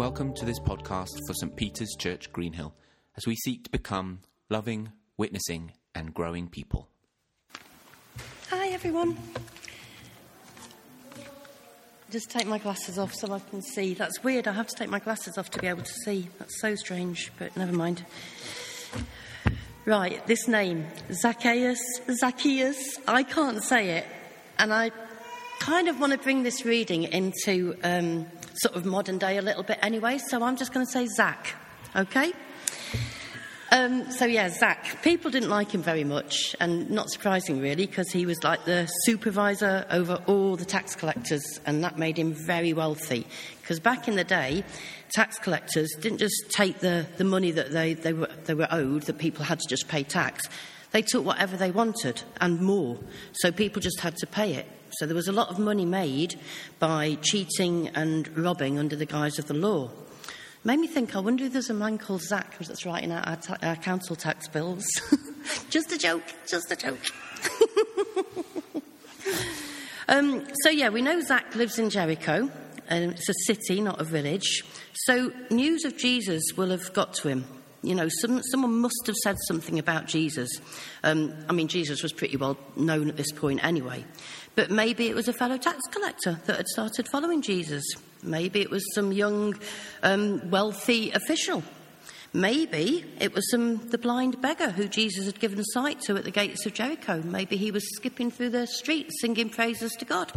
Welcome to this podcast for St. Peter's Church, Greenhill, as we seek to become loving, witnessing and growing people. Hi everyone. Just take my glasses off so I can see. That's weird, I have to take my glasses off to be able to see. That's so strange, but never mind. Right, this name, Zacchaeus, I can't say it. And I kind of want to bring this reading into sort of modern day a little bit anyway, so I'm just going to say Zach, okay? Zach. People didn't like him very much, and not surprising really, because he was like the supervisor over all the tax collectors, and that made him very wealthy. Because back in the day, tax collectors didn't just take the money that they were owed, that people had to just pay tax. They took whatever they wanted, and more, so people just had to pay it. So there was a lot of money made by cheating and robbing under the guise of the law. Made me think, I wonder if there's a man called Zach that's writing out our council tax bills. Just a joke. We know Zach lives in Jericho, and it's a city, not a village. So news of Jesus will have got to him. You know, someone must have said something about Jesus. Jesus was pretty well known at this point anyway. But maybe it was a fellow tax collector that had started following Jesus. Maybe it was some young, wealthy official. Maybe it was the blind beggar who Jesus had given sight to at the gates of Jericho. Maybe he was skipping through the streets singing praises to God.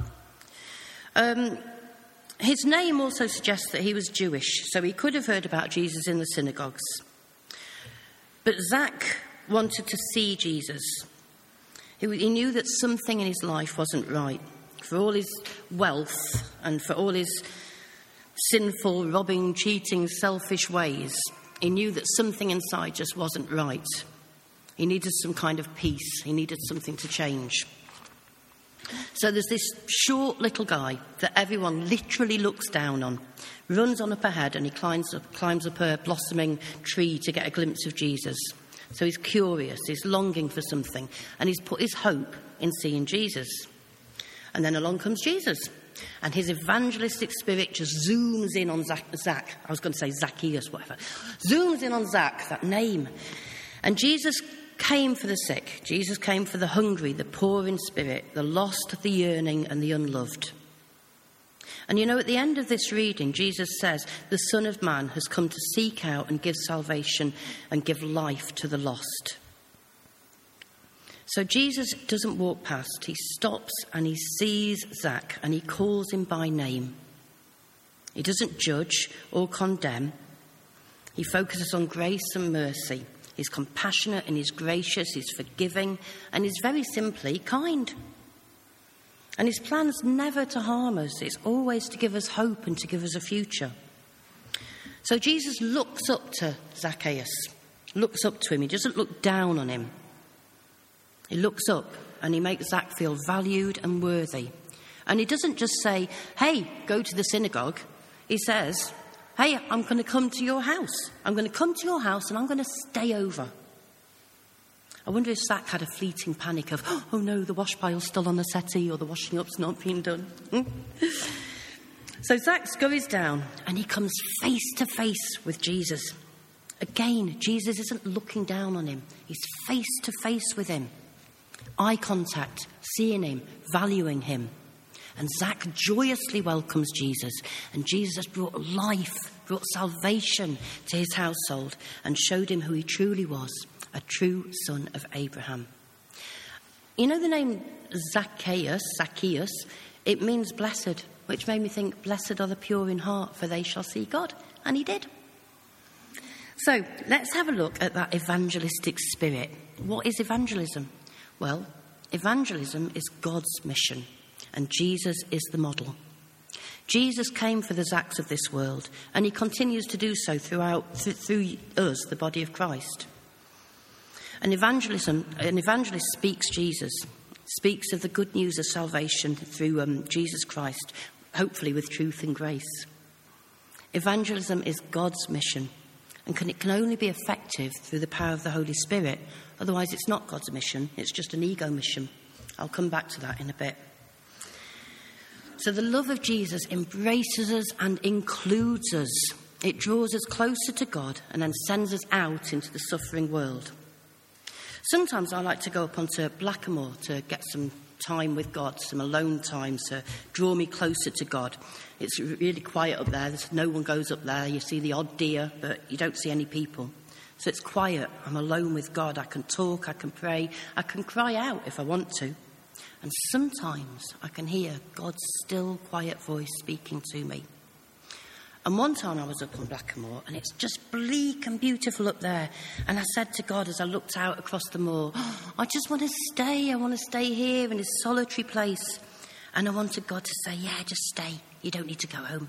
His name also suggests that he was Jewish, so he could have heard about Jesus in the synagogues. But Zach wanted to see Jesus. He knew that something in his life wasn't right. For all his wealth and for all his sinful, robbing, cheating, selfish ways, he knew that something inside just wasn't right. He needed some kind of peace. He needed something to change. So there's this short little guy that everyone literally looks down on, runs on up ahead, and he climbs up a blossoming tree to get a glimpse of Jesus. So he's curious, he's longing for something, and he's put his hope in seeing Jesus. And then along comes Jesus, and his evangelistic spirit just zooms in on Zach. I was going to say Zacchaeus, whatever. Zooms in on Zach, that name. And Jesus came for the sick. Jesus came for the hungry, the poor in spirit, the lost, the yearning, and the unloved. And you know, at the end of this reading, Jesus says, the Son of Man has come to seek out and give salvation and give life to the lost. So Jesus doesn't walk past. He stops and he sees Zach and he calls him by name. He doesn't judge or condemn. He focuses on grace and mercy. He's compassionate and he's gracious, he's forgiving, and he's very simply kind. And his plan's never to harm us. It's always to give us hope and to give us a future. So Jesus looks up to Zacchaeus, looks up to him. He doesn't look down on him. He looks up and he makes Zach feel valued and worthy. And he doesn't just say, hey, go to the synagogue. He says, hey, I'm going to come to your house. I'm going to come to your house and I'm going to stay over. I wonder if Zach had a fleeting panic of, oh no, the wash pile's still on the settee or the washing up's not been done. So Zach scurries down and he comes face to face with Jesus. Again, Jesus isn't looking down on him. He's face to face with him. Eye contact, seeing him, valuing him. And Zach joyously welcomes Jesus. And Jesus has brought life, brought salvation to his household and showed him who he truly was. A true son of Abraham. You know the name Zacchaeus, it means blessed, which made me think, blessed are the pure in heart, for they shall see God. And he did. So let's have a look at that evangelistic spirit. What is evangelism? Well, evangelism is God's mission, and Jesus is the model. Jesus came for the Zacks of this world, and he continues to do so through us, the body of Christ. An evangelist speaks Jesus, speaks of the good news of salvation through Jesus Christ, hopefully with truth and grace. Evangelism is God's mission, and it can only be effective through the power of the Holy Spirit. Otherwise, it's not God's mission, it's just an ego mission. I'll come back to that in a bit. So the love of Jesus embraces us and includes us. It draws us closer to God and then sends us out into the suffering world. Sometimes I like to go up onto Blackamoor to get some time with God, some alone time to draw me closer to God. It's really quiet up there. No one goes up there. You see the odd deer, but you don't see any people. So it's quiet. I'm alone with God. I can talk, I can pray, I can cry out if I want to. And sometimes I can hear God's still, quiet voice speaking to me. And one time I was up on Blackamoor, and it's just bleak and beautiful up there. And I said to God as I looked out across the moor, I just want to stay. I want to stay here in this solitary place. And I wanted God to say, yeah, just stay. You don't need to go home.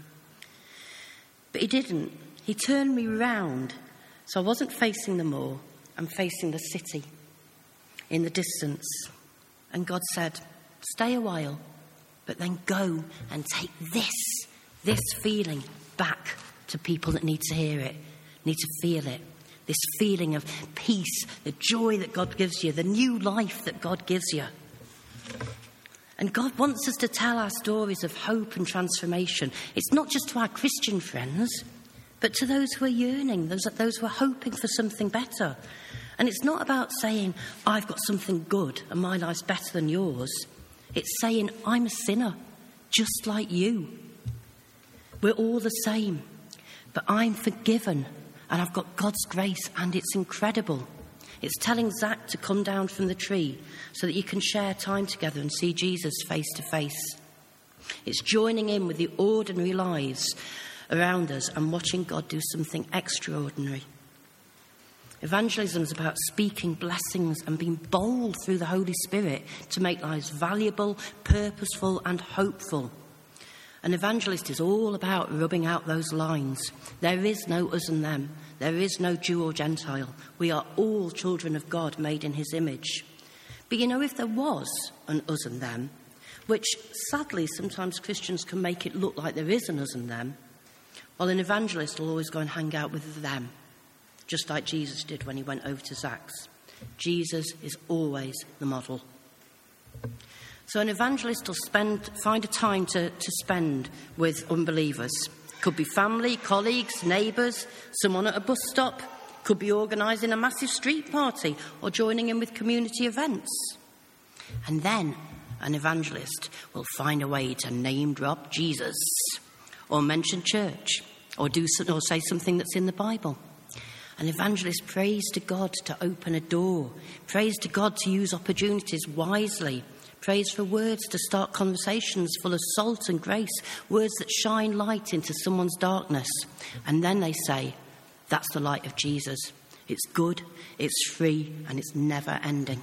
But he didn't. He turned me round. So I wasn't facing the moor. I'm facing the city in the distance. And God said, stay a while, but then go and take this feeling back to people that need to hear it, need to feel it. This feeling of peace, the joy that God gives you, the new life that God gives you. And God wants us to tell our stories of hope and transformation. It's not just to our Christian friends, but to those who are yearning, those who are hoping for something better. And it's not about saying, I've got something good and my life's better than yours. It's saying, I'm a sinner, just like you. We're all the same, but I'm forgiven and I've got God's grace and it's incredible. It's telling Zach to come down from the tree so that you can share time together and see Jesus face to face. It's joining in with the ordinary lives around us and watching God do something extraordinary. Evangelism is about speaking blessings and being bold through the Holy Spirit to make lives valuable, purposeful and hopeful. An evangelist is all about rubbing out those lines. There is no us and them. There is no Jew or Gentile. We are all children of God made in his image. But you know, if there was an us and them, which sadly sometimes Christians can make it look like there is an us and them, well, an evangelist will always go and hang out with them, just like Jesus did when he went over to Zach's. Jesus is always the model. So an evangelist will find a time to spend with unbelievers. Could be family, colleagues, neighbours, someone at a bus stop. Could be organising a massive street party or joining in with community events. And then an evangelist will find a way to name drop Jesus or mention church or say something that's in the Bible. An evangelist prays to God to open a door, prays to God to use opportunities wisely, prays for words to start conversations full of salt and grace, words that shine light into someone's darkness. And then they say, that's the light of Jesus. It's good, it's free, and it's never ending.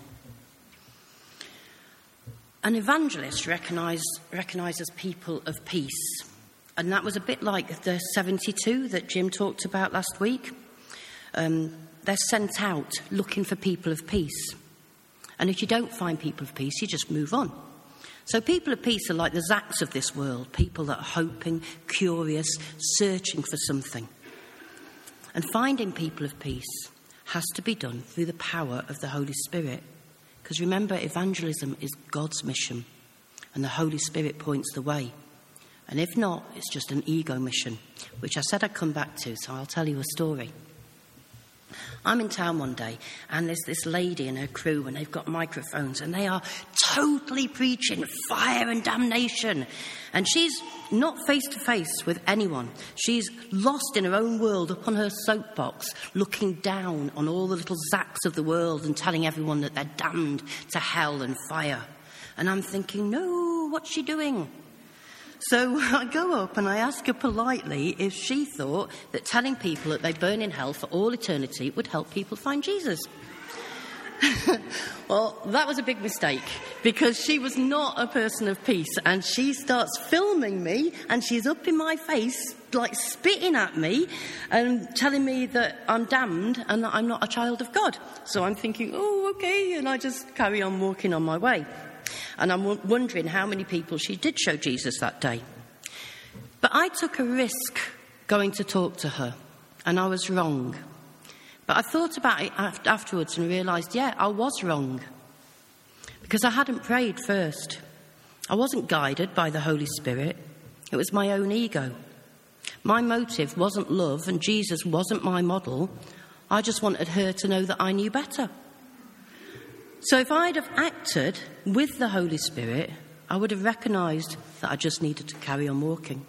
An evangelist recognises people of peace. And that was a bit like the 72 that Jim talked about last week. They're sent out looking for people of peace. And if you don't find people of peace, you just move on. So people of peace are like the Zachs of this world, people that are hoping, curious, searching for something. And finding people of peace has to be done through the power of the Holy Spirit. Because remember, evangelism is God's mission, and the Holy Spirit points the way. And if not, it's just an ego mission, which I said I'd come back to, so I'll tell you a story. I'm in town one day, and there's this lady and her crew, and they've got microphones, and they are totally preaching fire and damnation. And she's not face-to-face with anyone. She's lost in her own world, up on her soapbox, looking down on all the little Zachs of the world and telling everyone that they're damned to hell and fire. And I'm thinking, no, what's she doing? So I go up and I ask her politely if she thought that telling people that they burn in hell for all eternity would help people find Jesus. Well, that was a big mistake, because she was not a person of peace, and she starts filming me, and she's up in my face, like spitting at me and telling me that I'm damned and that I'm not a child of God. So I'm thinking, oh, okay, and I just carry on walking on my way. And I'm wondering how many people she did show Jesus that day. But I took a risk going to talk to her, and I was wrong. But I thought about it afterwards and realised, yeah, I was wrong. Because I hadn't prayed first. I wasn't guided by the Holy Spirit. It was my own ego. My motive wasn't love and Jesus wasn't my model. I just wanted her to know that I knew better. So if I'd have acted with the Holy Spirit, I would have recognised that I just needed to carry on walking.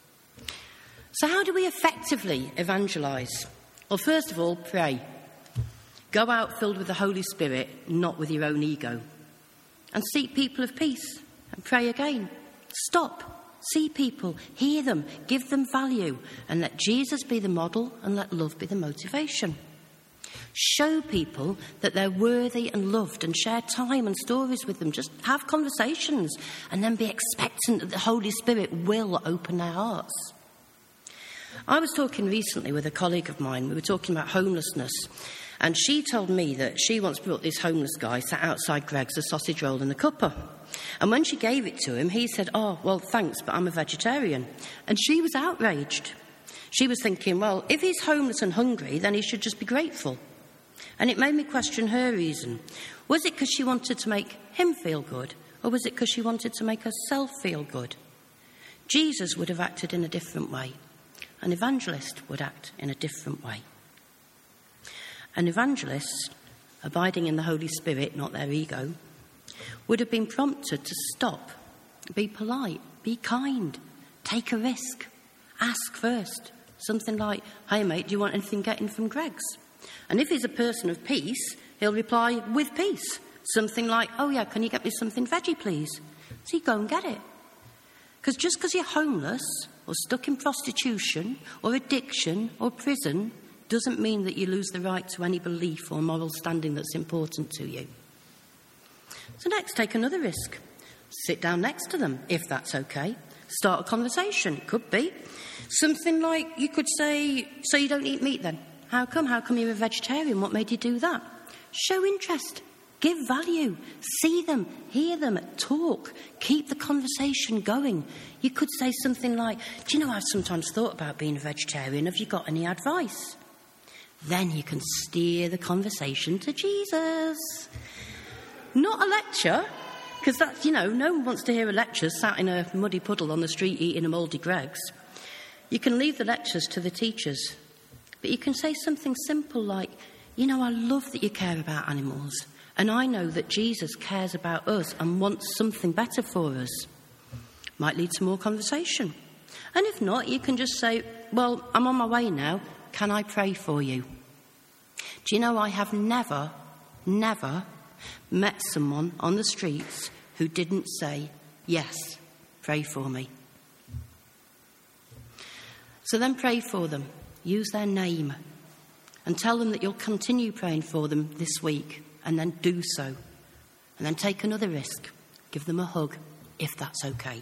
So how do we effectively evangelise? Well, first of all, pray. Go out filled with the Holy Spirit, not with your own ego. And seek people of peace and pray again. Stop, see people, hear them, give them value, and let Jesus be the model and let love be the motivation. Show people that they're worthy and loved and share time and stories with them. Just have conversations and then be expectant that the Holy Spirit will open their hearts. I was talking recently with a colleague of mine. We were talking about homelessness. And she told me that she once brought this homeless guy, sat outside Greggs, a sausage roll and a cuppa. And when she gave it to him, he said, "Oh, well, thanks, but I'm a vegetarian." And she was outraged. She was thinking, well, if he's homeless and hungry, then he should just be grateful. And it made me question her reason. Was it because she wanted to make him feel good, or was it because she wanted to make herself feel good? Jesus would have acted in a different way. An evangelist would act in a different way. An evangelist, abiding in the Holy Spirit, not their ego, would have been prompted to stop, be polite, be kind, take a risk, ask first. Something like, "Hey mate, do you want anything getting from Greggs?" And if he's a person of peace, he'll reply, "With peace." Something like, "Oh yeah, can you get me something veggie, please?" So you go and get it. Because just because you're homeless or stuck in prostitution or addiction or prison doesn't mean that you lose the right to any belief or moral standing that's important to you. So next, take another risk. Sit down next to them, if that's okay. Start a conversation. It could be. Something like, you could say, "So you don't eat meat then? How come? How come you're a vegetarian? What made you do that?" Show interest. Give value. See them. Hear them. Talk. Keep the conversation going. You could say something like, "Do you know, I've sometimes thought about being a vegetarian. Have you got any advice?" Then you can steer the conversation to Jesus. Not a lecture, because that's, no one wants to hear a lecture sat in a muddy puddle on the street eating a mouldy Greggs. You can leave the lectures to the teachers. But you can say something simple like, "I love that you care about animals. And I know that Jesus cares about us and wants something better for us." Might lead to more conversation. And if not, you can just say, "Well, I'm on my way now. Can I pray for you?" Do you know, I have never met someone on the streets who didn't say, "Yes, pray for me." So then pray for them. Use their name. And tell them that you'll continue praying for them this week. And then do so. And then take another risk. Give them a hug, if that's okay.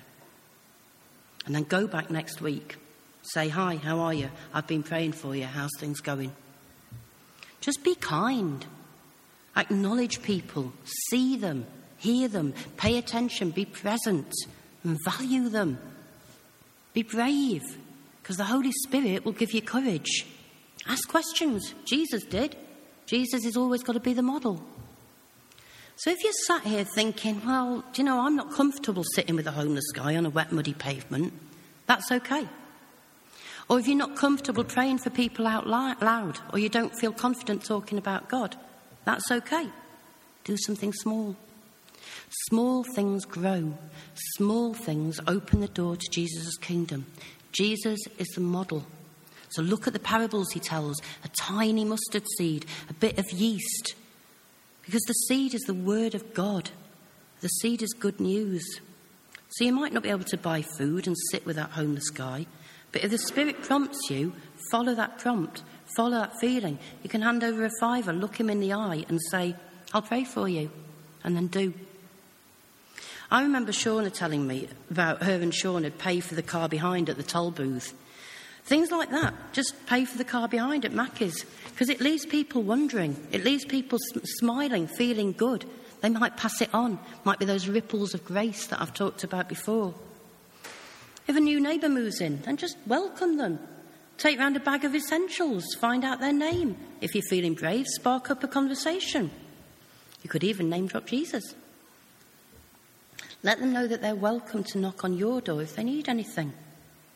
And then go back next week. Say, "Hi, how are you? I've been praying for you. How's things going?" Just be kind. Acknowledge people. See them. Hear them. Pay attention. Be present. And value them. Be brave. Because the Holy Spirit will give you courage. Ask questions. Jesus did. Jesus has always got to be the model. So if you're sat here thinking, "Well, I'm not comfortable sitting with a homeless guy on a wet, muddy pavement," that's okay. Or if you're not comfortable praying for people out loud, or you don't feel confident talking about God, that's okay. Do something small. Small things grow. Small things open the door to Jesus' kingdom. Jesus is the model. So look at the parables he tells. A tiny mustard seed, a bit of yeast. Because the seed is the word of God. The seed is good news. So you might not be able to buy food and sit with that homeless guy. But if the Spirit prompts you, follow that prompt. Follow that feeling. You can hand over a $5, look him in the eye and say, "I'll pray for you." And then do. I remember Shauna telling me about her and Sean had paid for the car behind at the toll booth. Things like that. Just pay for the car behind at Mackey's. Because it leaves people wondering. It leaves people smiling, feeling good. They might pass it on. Might be those ripples of grace that I've talked about before. If a new neighbour moves in, then just welcome them. Take round a bag of essentials. Find out their name. If you're feeling brave, spark up a conversation. You could even name drop Jesus. Let them know that they're welcome to knock on your door if they need anything.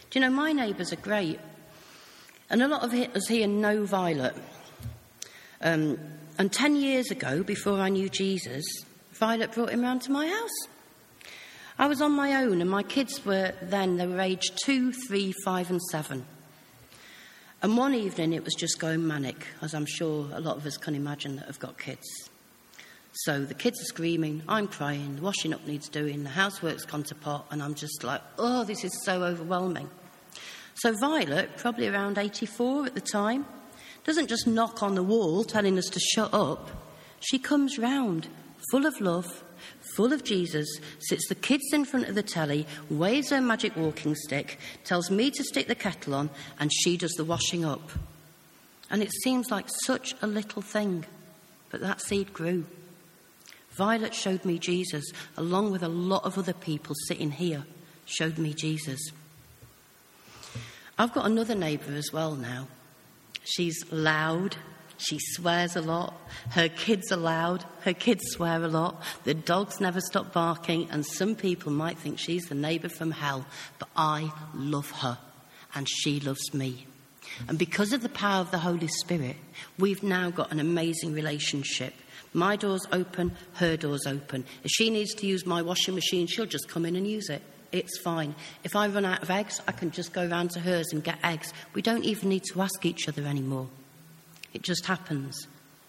Do you know, my neighbours are great. And a lot of us here know Violet. And 10 years ago, before I knew Jesus, Violet brought him round to my house. I was on my own, and my kids were aged 2, 3, 5 and 7. And one evening it was just going manic, as I'm sure a lot of us can imagine that have got kids. So the kids are screaming, I'm crying, the washing up needs doing, the housework's gone to pot, and I'm just like, oh, this is so overwhelming. So Violet, probably around 84 at the time, doesn't just knock on the wall telling us to shut up. She comes round, full of love, full of Jesus, sits the kids in front of the telly, waves her magic walking stick, tells me to stick the kettle on, and she does the washing up. And it seems like such a little thing, but that seed grew. Violet showed me Jesus, along with a lot of other people sitting here, showed me Jesus. I've got another neighbour as well now. She's loud. She swears a lot. Her kids are loud. Her kids swear a lot. The dogs never stop barking. And some people might think she's the neighbour from hell. But I love her. And she loves me. And because of the power of the Holy Spirit, we've now got an amazing relationship. My door's open. Her door's open. If she needs to use my washing machine, she'll just come in and use it. It's fine. If I run out of eggs, I can just go round to hers and get eggs. We don't even need to ask each other anymore. It just happens.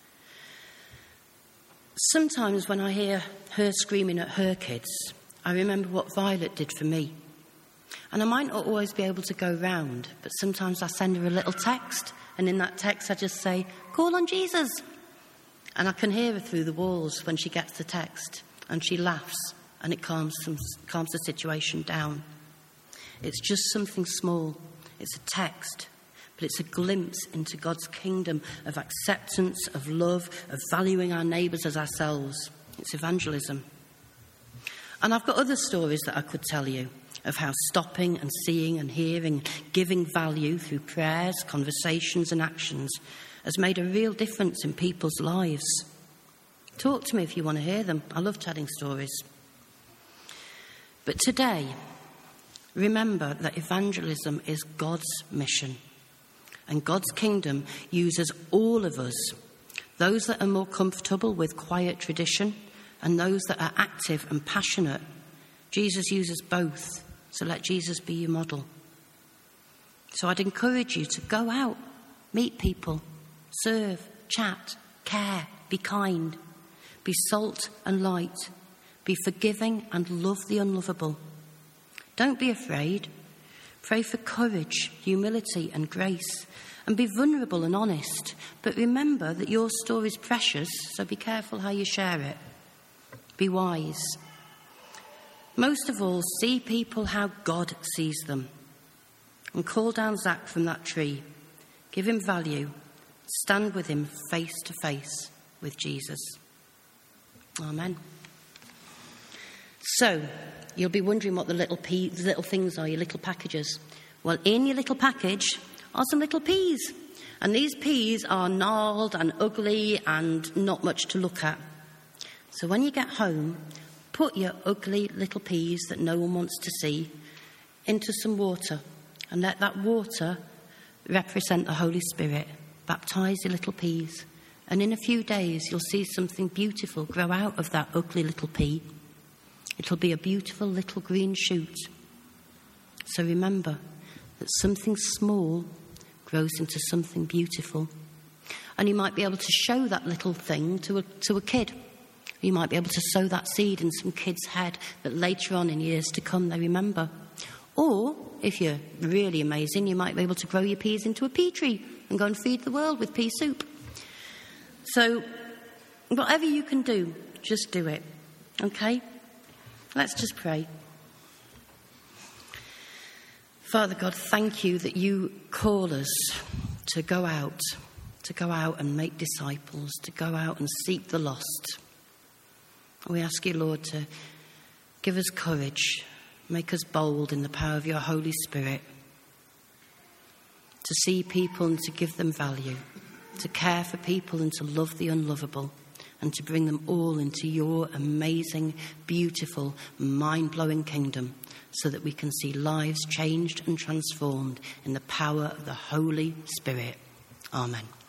Sometimes when I hear her screaming at her kids, I remember what Violet did for me. And I might not always be able to go round, but sometimes I send her a little text, and in that text I just say, call on Jesus. And I can hear her through the walls when she gets the text, and she laughs, and it calms the situation down. It's just something small. It's a text. But it's a glimpse into God's kingdom of acceptance, of love, of valuing our neighbours as ourselves. It's evangelism. And I've got other stories that I could tell you of how stopping and seeing and hearing, giving value through prayers, conversations and actions has made a real difference in people's lives. Talk to me if you want to hear them. I love telling stories. But today, remember that evangelism is God's mission. And God's kingdom uses all of us, those that are more comfortable with quiet tradition and those that are active and passionate. Jesus uses both, so let Jesus be your model. So I'd encourage you to go out, meet people, serve, chat, care, be kind, be salt and light, be forgiving and love the unlovable. Don't be afraid. Pray for courage, humility and grace, and be vulnerable and honest. But remember that your story is precious, so be careful how you share it. Be wise. Most of all, see people how God sees them. And call down Zach from that tree. Give him value. Stand with him face to face with Jesus. Amen. So, you'll be wondering what the little things are, your little packages. Well, in your little package are some little peas. And these peas are gnarled and ugly and not much to look at. So when you get home, put your ugly little peas that no one wants to see into some water and let that water represent the Holy Spirit. Baptise your little peas. And in a few days, you'll see something beautiful grow out of that ugly little pea. It'll be a beautiful little green shoot. So remember that something small grows into something beautiful. And you might be able to show that little thing to a kid. You might be able to sow that seed in some kid's head that later on in years to come they remember. Or, if you're really amazing, you might be able to grow your peas into a pea tree and go and feed the world with pea soup. So, whatever you can do, just do it. Okay? Let's just pray. Father God, thank you that you call us to go out and make disciples, to go out and seek the lost. We ask you, Lord, to give us courage, make us bold in the power of your Holy Spirit, to see people and to give them value, to care for people and to love the unlovable, and to bring them all into your amazing, beautiful, mind-blowing kingdom, so that we can see lives changed and transformed in the power of the Holy Spirit. Amen.